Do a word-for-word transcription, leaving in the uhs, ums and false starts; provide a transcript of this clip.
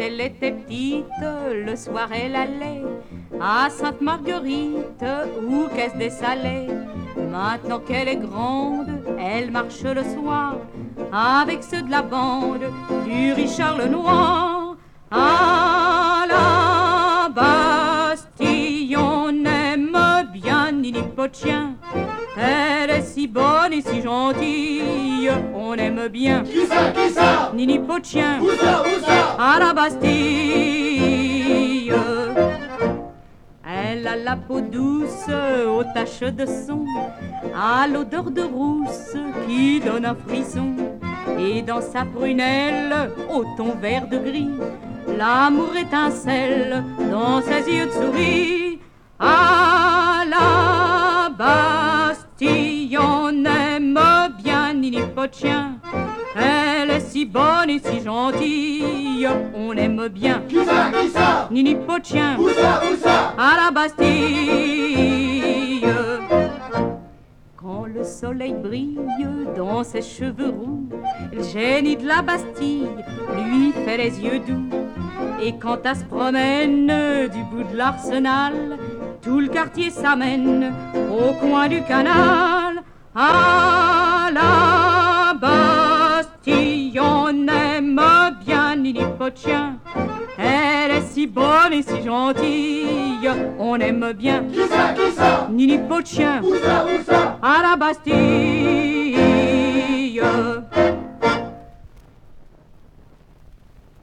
elle était petite, le soir elle allait à Sainte-Marguerite ou Caisse des Salets. Maintenant qu'elle est grande, elle marche le soir avec ceux de la bande du Richard le Noir. À la Bastille, on aime bien Nini Potien. Elle est si bonne et si gentille, on aime bien. Qui ça, qui ça? Nini Potien. Où ça, où ça? À la Bastille. Elle a la peau douce aux taches de son, à l'odeur de rousse qui donne un frisson. Et dans sa prunelle, au ton vert de gris, l'amour étincelle dans ses yeux de souris. À la Bastille, on aime bien Nini Potien. Elle est si bonne et si gentille, on aime bien. Qui ça, qui ça? Nini Potien. Où ça, où ça? À la Bastille. Quand le soleil brille dans ses cheveux roux, le génie de la Bastille lui fait les yeux doux. Et quand elle se promène du bout de l'arsenal, tout le quartier s'amène au coin du canal. À la Bastille, on aime bien Nini Potien. Elle est si bonne et si gentille, on aime bien. Qui ça, qui ça? Nini Potien. Où ça, où ça? À la Bastille.